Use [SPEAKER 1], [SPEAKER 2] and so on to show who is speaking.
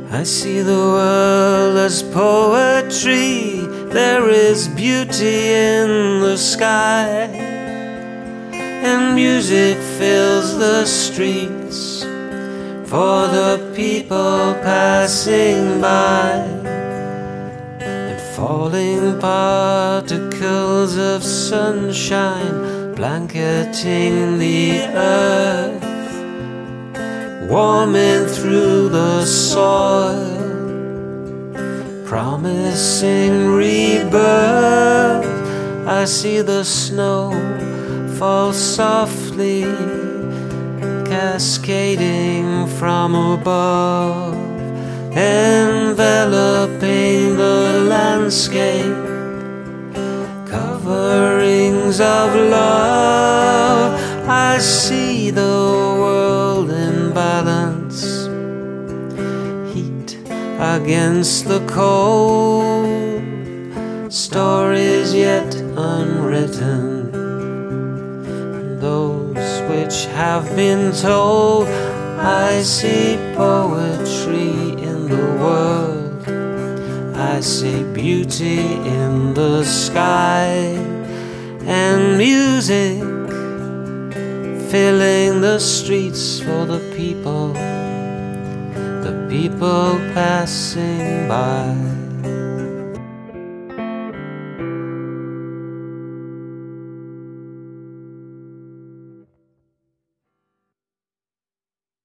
[SPEAKER 1] I see the world as poetry. There is beauty in the sky, and music fills the streets for the people passing by. And falling particles of sunshine blanketing the earth, warming through the soil, promising rebirth. I see the snow fall softly, cascading from above, enveloping the landscape, coverings of love. I see the world in balance, heat against the cold, stories yet unwritten, those which have been told. I see poetry in the world, I see beauty in the sky, and music filling the streets for the people passing by.